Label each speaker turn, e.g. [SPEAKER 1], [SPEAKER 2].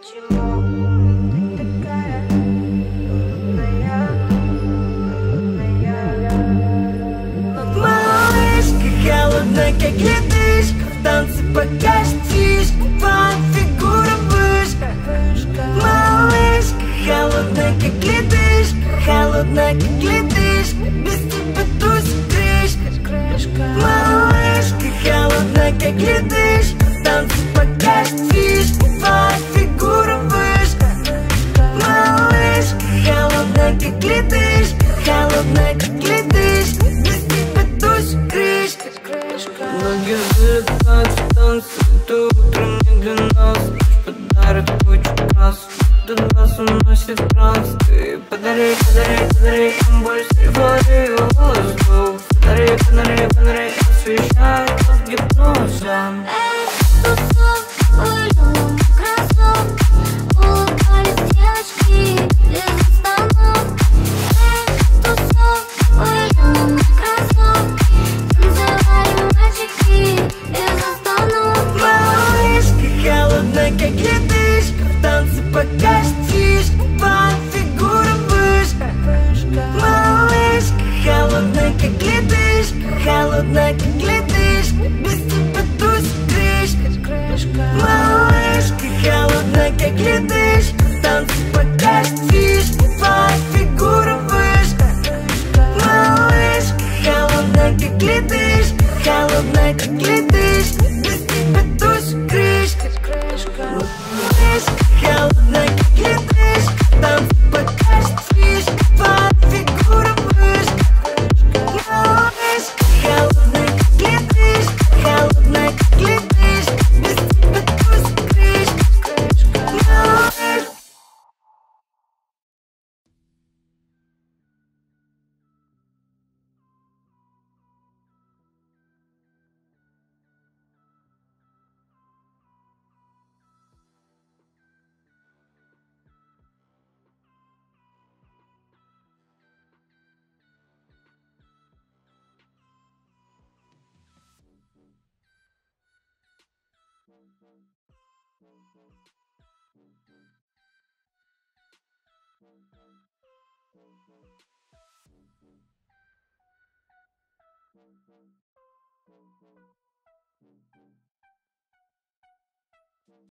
[SPEAKER 1] Почему ты такая умная, малышка, холодная, как ледышка, в танце покатишь, твоя фигура вышка. Малышка, холодная, как ледышка, холодная, как ледышка, без тебя тусит крышка. Малышка, холодная, как ледышка, в танце покатишь, твоя фигура вышка. Малышка, холодная, как ледышка, холодная, как ледышка, без тебя тусит крышка.
[SPEAKER 2] Ноги взлетают в танце, это утро не для нас. Ночь подарит кучу красок, этот вас уносит в транс. Ты подари, подари, подари им боль, срифлори воздух. Подари, подари, подари, освещай под гипнозом.
[SPEAKER 3] Улюбленных красок улыбались девочки из остановок. Тусов улюбленных красок танцевали мальчики из остановок.
[SPEAKER 1] Малышка, холодная, как ледышка, в танце покатишь, твоя фигура вышка. Малышка, холодная, как ледышка, холодная, как ледышка, без тебя тусит крышка. Малышка, холодная, как ледышка, в танце покатишь, твоя фигура вышка. Малышка, холодная, как ледышка, холодная, как ледышка, без тебя тусит крышка. Малышка, холодная, как ледышка, в танце покатишь, твоя фигура вышка. Малышка, холодная, как ледышка, холодная, как ледышка, без тебя тусит крышка. Малышка.